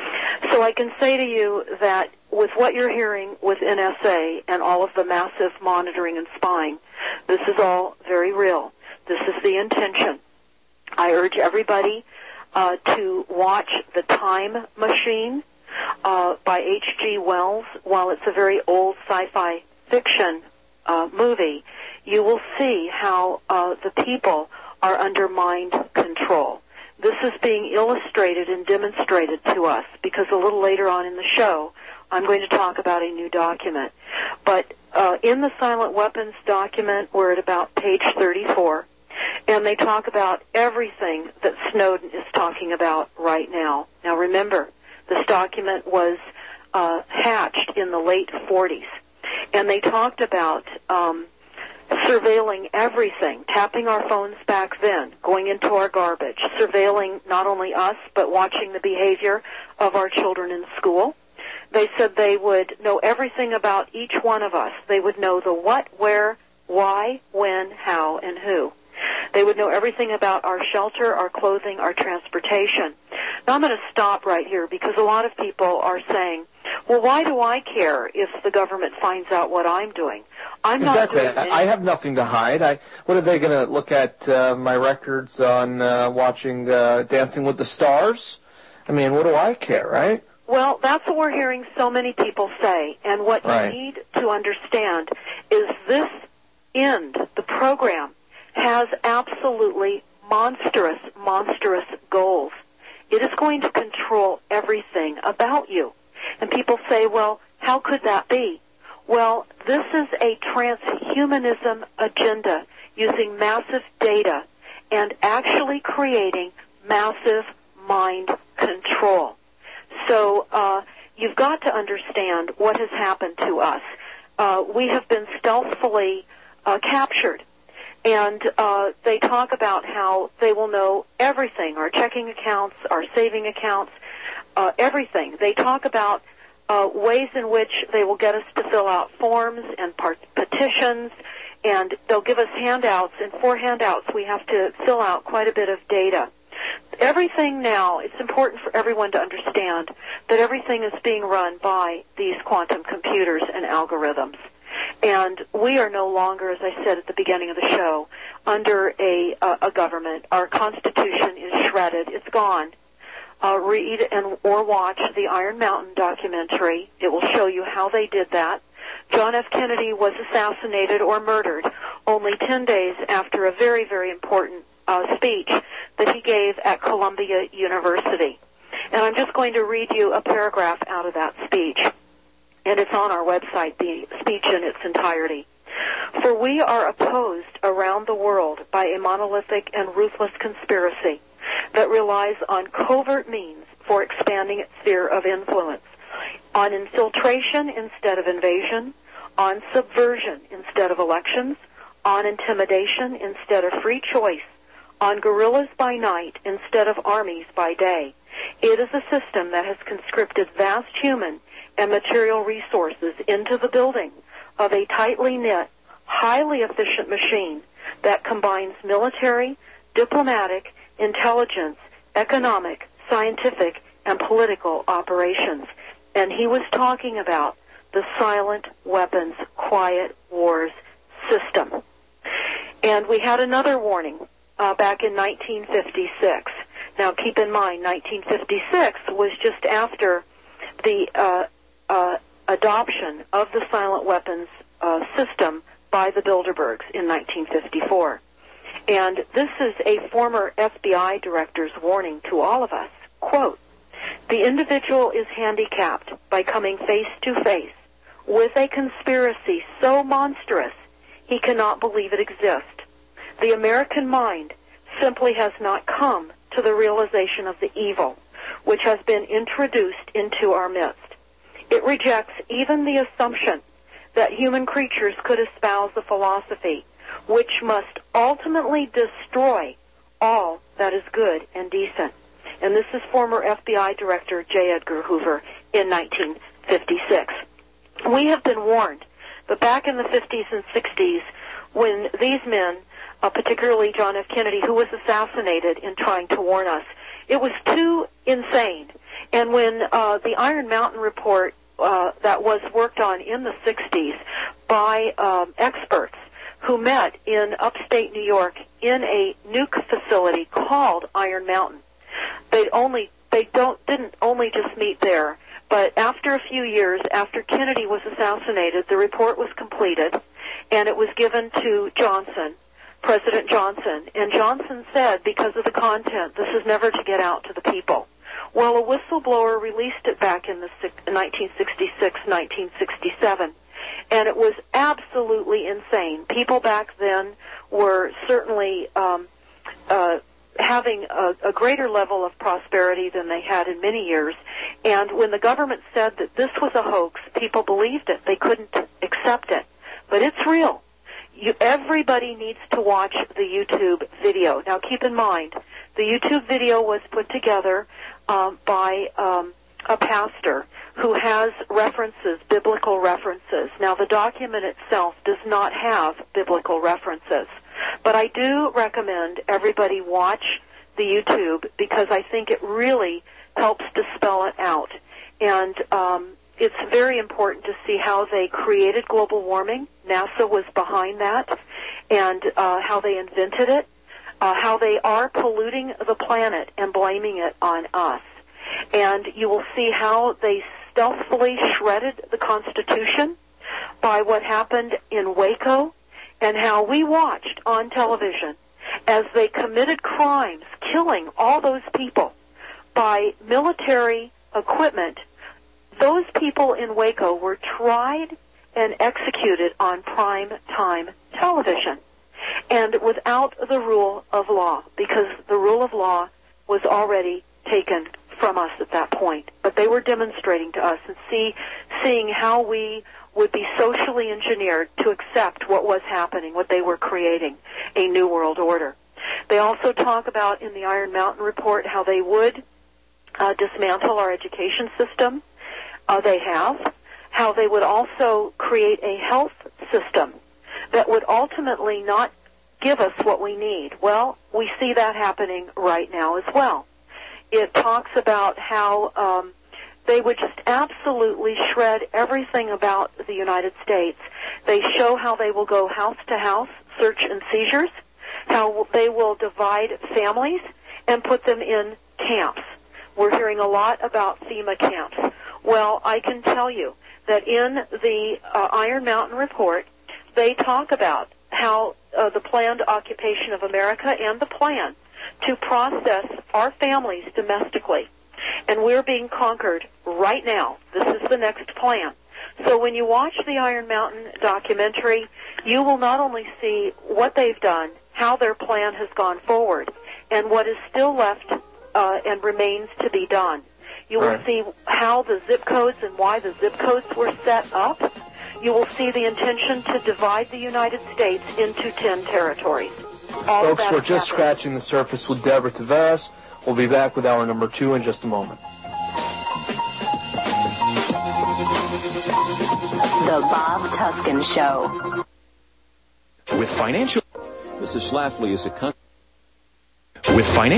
So I can say to you that with what you're hearing with N S A and all of the massive monitoring and spying, this is all very real. This is the intention. I urge everybody uh, to watch The Time Machine uh, by H G Wells. While it's a very old sci-fi fiction uh, movie, you will see how uh, the people are under mind control. This is being illustrated and demonstrated to us because a little later on in the show, I'm going to talk about a new document. But uh, in the Silent Weapons document, we're at about page thirty-four, and they talk about everything that Snowden is talking about right now. Now remember, this document was uh, hatched in the late forties, and they talked about um, surveilling everything, tapping our phones back then, going into our garbage, surveilling not only us, but watching the behavior of our children in school. They said they would know everything about each one of us. They would know the what, where, why, when, how, and who. They would know everything about our shelter, our clothing, our transportation. Now I'm going to stop right here because a lot of people are saying, well, why do I care if the government finds out what I'm doing? I'm exactly. not doing I have nothing to hide. I, what are they going to look at uh, my records on uh, watching uh, Dancing with the Stars? I mean, what do I care, right? Well, that's what we're hearing so many people say. And what right. you need to understand is this end, the program, has absolutely monstrous, monstrous goals. It is going to control everything about you. And people say, well, how could that be? Well, this is a transhumanism agenda using massive data and actually creating massive mind control. So uh, you've got to understand what has happened to us. Uh, we have been stealthily uh, captured. And uh, they talk about how they will know everything, our checking accounts, our saving accounts, uh, everything. They talk about uh, ways in which they will get us to fill out forms and part- petitions, and they'll give us handouts. And for handouts, we have to fill out quite a bit of data. Everything now, it's important for everyone to understand that everything is being run by these quantum computers and algorithms. And we are no longer, as I said at the beginning of the show, under a, uh, a government. Our Constitution is shredded. It's gone. Uh, read and or watch the Iron Mountain documentary. It will show you how they did that. John F. Kennedy was assassinated or murdered only ten days after a very, very important uh, speech that he gave at Columbia University. And I'm just going to read you a paragraph out of that speech. And it's on our website, the speech in its entirety. For we are opposed around the world by a monolithic and ruthless conspiracy that relies on covert means for expanding its sphere of influence, on infiltration instead of invasion, on subversion instead of elections, on intimidation instead of free choice, on guerrillas by night instead of armies by day. It is a system that has conscripted vast human and material resources into the building of a tightly knit, highly efficient machine that combines military, diplomatic, intelligence, economic, scientific, and political operations. And he was talking about the silent weapons, quiet wars system. And we had another warning uh, back in nineteen fifty-six. Now keep in mind, nineteen fifty-six was just after the uh, uh, adoption of the silent weapons uh, system by the Bilderbergs in nineteen fifty-four. And this is a former F B I director's warning to all of us. Quote, "The individual is handicapped by coming face to face with a conspiracy so monstrous he cannot believe it exists. The American mind simply has not come to the realization of the evil which has been introduced into our midst. It rejects even the assumption that human creatures could espouse a philosophy which must ultimately destroy all that is good and decent. And this is former F B I Director J. Edgar Hoover in nineteen fifty-six. We have been warned, but back in the fifties and sixties, when these men, uh, particularly John F. Kennedy, who was assassinated in trying to warn us, it was too insane. And when uh, the Iron Mountain report uh, that was worked on in the sixties by um, experts who met in upstate New York in a nuke facility called Iron Mountain, they only they don't didn't only just meet there, but after a few years, after Kennedy was assassinated, the report was completed, and it was given to Johnson, President Johnson. And Johnson said, because of the content, this is never to get out to the people. Well, a whistleblower released it back in the nineteen sixty-six, nineteen sixty-seven, and it was absolutely insane. People back then were certainly um, uh, having a, a greater level of prosperity than they had in many years. And when the government said that this was a hoax, people believed it. They couldn't accept it. But it's real. You, everybody needs to watch the YouTube video. Now, keep in mind, the YouTube video was put together um, by um, a pastor who has references, biblical references. Now, the document itself does not have biblical references. But I do recommend everybody watch the YouTube because I think it really helps to spell it out. And um, it's very important to see how they created global warming. NASA was behind that, and uh, how they invented it, uh, how they are polluting the planet and blaming it on us. And you will see how they stealthily shredded the Constitution by what happened in Waco, and how we watched on television as they committed crimes, killing all those people by military equipment. Those people in Waco were tried and executed on prime time television, and without the rule of law, because the rule of law was already taken from us at that point. But they were demonstrating to us and see, seeing how we would be socially engineered to accept what was happening, what they were creating, a new world order. They also talk about in the Iron Mountain report how they would uh, dismantle our education system. Uh, they have. How they would also create a health system that would ultimately not give us what we need. Well, we see that happening right now as well. It talks about how um, they would just absolutely shred everything about the United States. They show how they will go house to house, search and seizures, how they will divide families and put them in camps. We're hearing a lot about FEMA camps. Well, I can tell you that in the uh, Iron Mountain report, they talk about how uh, the planned occupation of America and the plan to process our families domestically. And we're being conquered right now. This is the next plan. So when you watch the Iron Mountain documentary, you will not only see what they've done, how their plan has gone forward, and what is still left uh, and remains to be done. You will Right. see how the zip codes and why the zip codes were set up. You will see the intention to divide the United States into ten territories. All of Folks, that we're is just happening. scratching the surface with Deborah Tavares. We'll be back with hour number two in just a moment. The Bob Tuskin Show. With financial... Missus Schlafly is a... Con- With financial...